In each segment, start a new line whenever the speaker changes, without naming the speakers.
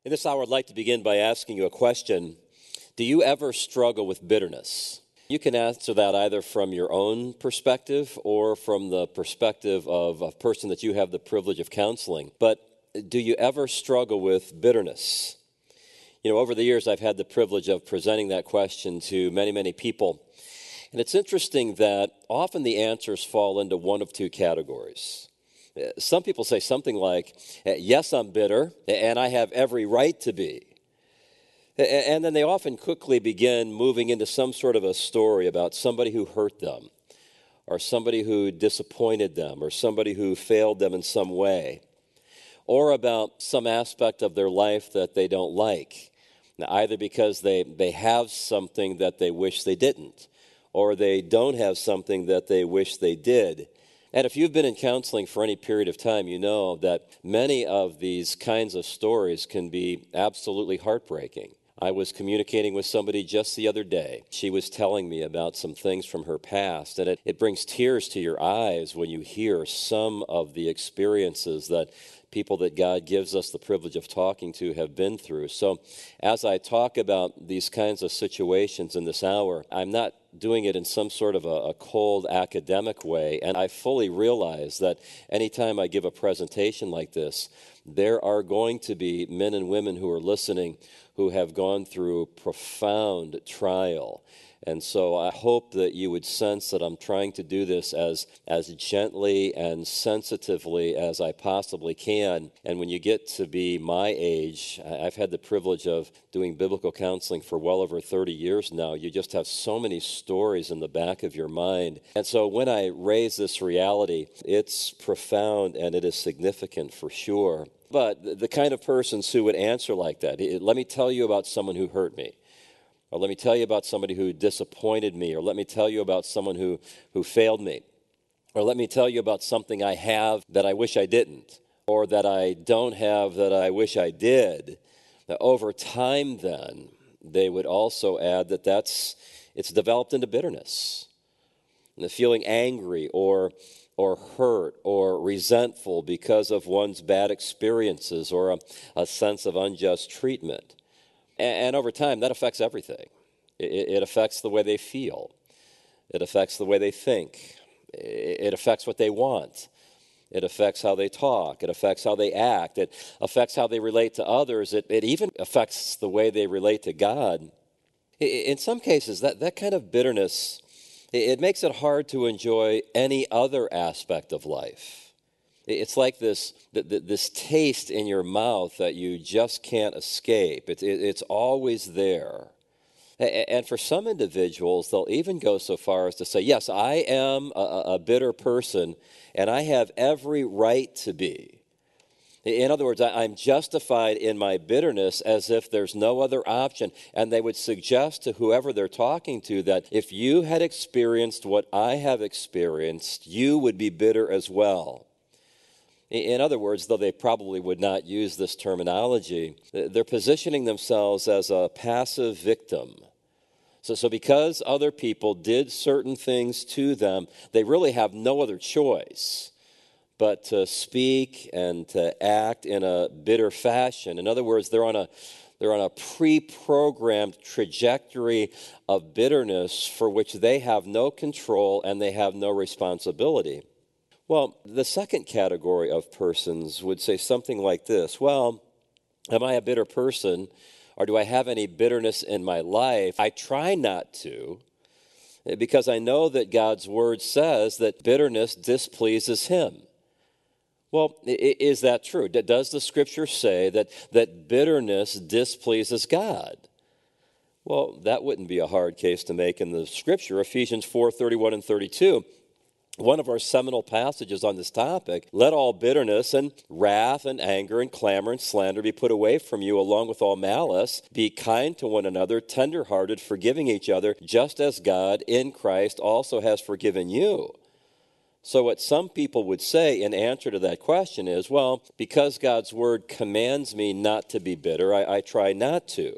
In this hour, I'd like to begin by asking you a question. Do you ever struggle with bitterness? You can answer that either from your own perspective or from the perspective of a person that you have the privilege of counseling. But do you ever struggle with bitterness? Over the years, I've had the privilege of presenting that question to many, many people. And it's interesting that often the answers fall into one of two categories. Some people say something like, yes, I'm bitter, and I have every right to be. And then they often quickly begin moving into some sort of a story about somebody who hurt them, or somebody who disappointed them, or somebody who failed them in some way, or about some aspect of their life that they don't like, either because they have something that they wish they didn't, or they don't have something that they wish they did. And if you've been in counseling for any period of time, you know that many of these kinds of stories can be absolutely heartbreaking. I was communicating with somebody just the other day. She was telling me about some things from her past, and it brings tears to your eyes when you hear some of the experiences that people that God gives us the privilege of talking to have been through. So as I talk about these kinds of situations in this hour, I'm not doing it in some sort of a cold academic way, and I fully realize that anytime I give a presentation like this, there are going to be men and women who are listening who have gone through profound trial. And so I hope that you would sense that I'm trying to do this as gently and sensitively as I possibly can. And when you get to be my age, I've had the privilege of doing biblical counseling for well over 30 years now. You just have so many stories in the back of your mind. And so when I raise this reality, it's profound and it is significant for sure. But the kind of persons who would answer like that, let me tell you about someone who hurt me. Or let me tell you about somebody who disappointed me. Or let me tell you about someone who failed me. Or let me tell you about something I have that I wish I didn't. Or that I don't have that I wish I did. Now, over time then, they would also add that it's developed into bitterness. And the feeling angry or hurt or resentful because of one's bad experiences or a sense of unjust treatment. And over time, that affects everything. It affects the way they feel. It affects the way they think. It affects what they want. It affects how they talk. It affects how they act. It affects how they relate to others. It even affects the way they relate to God. In some cases, that kind of bitterness, it makes it hard to enjoy any other aspect of life. It's like this taste in your mouth that you just can't escape. It's always there. And for some individuals, they'll even go so far as to say, yes, I am a bitter person, and I have every right to be. In other words, I'm justified in my bitterness as if there's no other option. And they would suggest to whoever they're talking to that if you had experienced what I have experienced, you would be bitter as well. In other words, though they probably would not use this terminology, they're positioning themselves as a passive victim. So because other people did certain things to them, they really have no other choice but to speak and to act in a bitter fashion. In other words, they're on a pre-programmed trajectory of bitterness for which they have no control and they have no responsibility. Well, the second category of persons would say something like this. Well, am I a bitter person, or do I have any bitterness in my life? I try not to, because I know that God's word says that bitterness displeases him. Well, is that true? Does the scripture say that bitterness displeases God? Well, that wouldn't be a hard case to make in the scripture. Ephesians 4:31 and 32. One of our seminal passages on this topic, let all bitterness and wrath and anger and clamor and slander be put away from you along with all malice. Be kind to one another, tenderhearted, forgiving each other, just as God in Christ also has forgiven you. So what some people would say in answer to that question is, well, because God's word commands me not to be bitter, I try not to.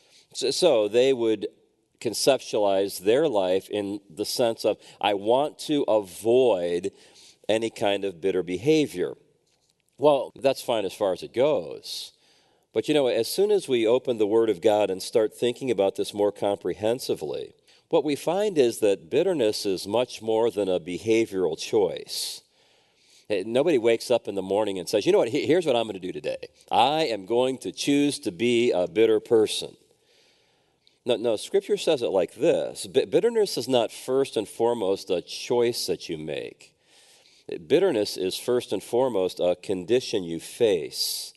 So they would conceptualize their life in the sense of, I want to avoid any kind of bitter behavior. Well, that's fine as far as it goes. But as soon as we open the Word of God and start thinking about this more comprehensively, what we find is that bitterness is much more than a behavioral choice. Nobody wakes up in the morning and says, you know what, here's what I'm going to do today. I am going to choose to be a bitter person. No, Scripture says it like this. Bitterness is not first and foremost a choice that you make. Bitterness is first and foremost a condition you face.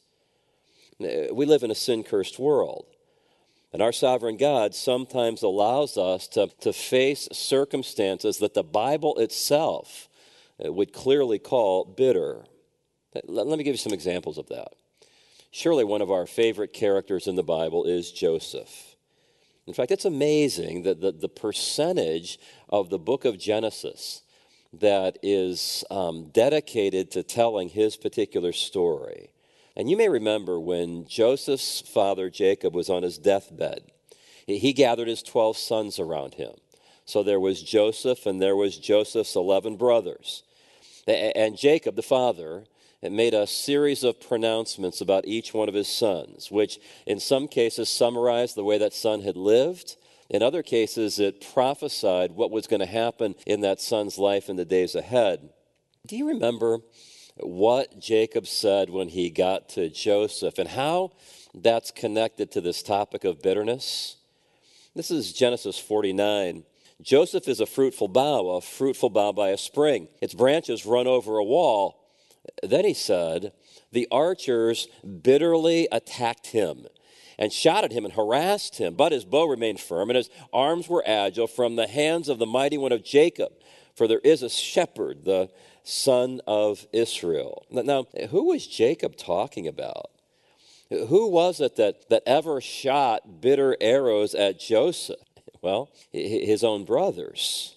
We live in a sin-cursed world, and our sovereign God sometimes allows us to face circumstances that the Bible itself would clearly call bitter. Let me give you some examples of that. Surely one of our favorite characters in the Bible is Joseph. In fact, it's amazing that the percentage of the book of Genesis that is dedicated to telling his particular story. And you may remember when Joseph's father, Jacob, was on his deathbed, he gathered his 12 sons around him. So there was Joseph, and there was Joseph's 11 brothers. And Jacob, the father, made a series of pronouncements about each one of his sons, which in some cases summarized the way that son had lived. In other cases, it prophesied what was going to happen in that son's life in the days ahead. Do you remember what Jacob said when he got to Joseph and how that's connected to this topic of bitterness? This is Genesis 49. Joseph is a fruitful bough by a spring. Its branches run over a wall. Then he said, the archers bitterly attacked him and shot at him and harassed him, but his bow remained firm and his arms were agile from the hands of the mighty one of Jacob. For there is a shepherd, the son of Israel. Now, who was Jacob talking about? Who was it that ever shot bitter arrows at Joseph? Well, his own brothers.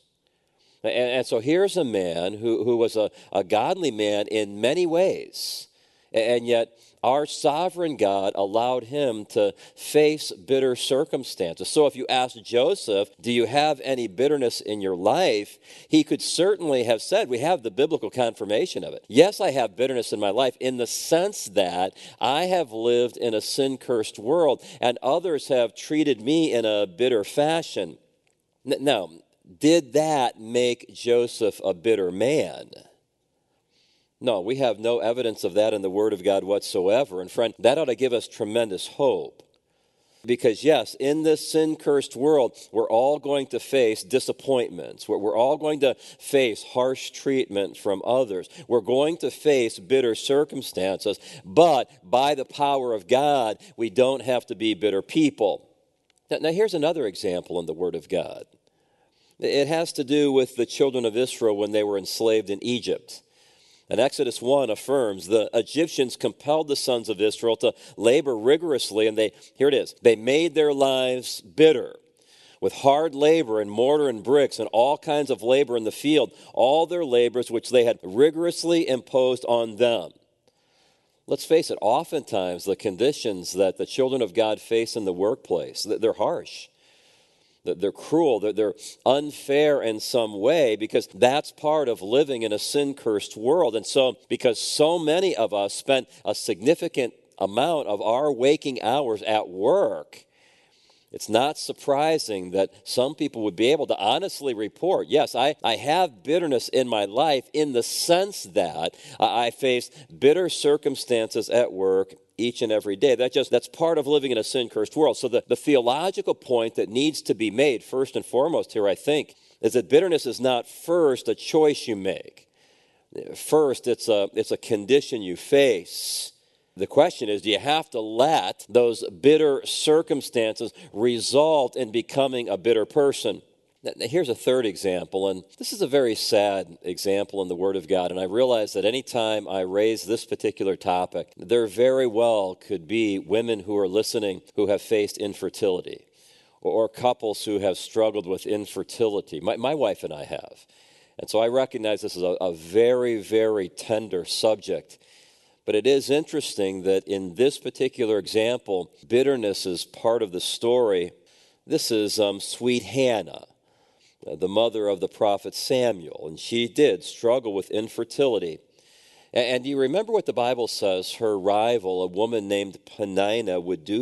And so here's a man who was a godly man in many ways, and yet our sovereign God allowed him to face bitter circumstances. So if you ask Joseph, do you have any bitterness in your life? He could certainly have said, we have the biblical confirmation of it. Yes, I have bitterness in my life in the sense that I have lived in a sin-cursed world and others have treated me in a bitter fashion. Now, did that make Joseph a bitter man? No, we have no evidence of that in the Word of God whatsoever. And friend, that ought to give us tremendous hope. Because yes, in this sin-cursed world, we're all going to face disappointments. We're all going to face harsh treatment from others. We're going to face bitter circumstances. But by the power of God, we don't have to be bitter people. Now here's another example in the Word of God. It has to do with the children of Israel when they were enslaved in Egypt. And Exodus 1 affirms the Egyptians compelled the sons of Israel to labor rigorously, and they made their lives bitter with hard labor and mortar and bricks and all kinds of labor in the field, all their labors which they had rigorously imposed on them. Let's face it, oftentimes the conditions that the children of God face in the workplace, they're harsh. They're cruel, they're unfair in some way because that's part of living in a sin-cursed world. And so, because so many of us spent a significant amount of our waking hours at work, it's not surprising that some people would be able to honestly report, yes, I have bitterness in my life in the sense that I face bitter circumstances at work each and every day. That's part of living in a sin-cursed world. So the theological point that needs to be made first and foremost here, I think, is that bitterness is not first a choice you make. First, it's a condition you face. The question is, do you have to let those bitter circumstances result in becoming a bitter person? Now, here's a third example, and this is a very sad example in the Word of God, and I realize that any time I raise this particular topic, there very well could be women who are listening who have faced infertility, or couples who have struggled with infertility. My wife and I have. And so I recognize this is a very, very tender subject. But it is interesting that in this particular example, bitterness is part of the story. This is sweet Hannah, the mother of the prophet Samuel, and she did struggle with infertility. And do you remember what the Bible says her rival, a woman named Peninnah, would do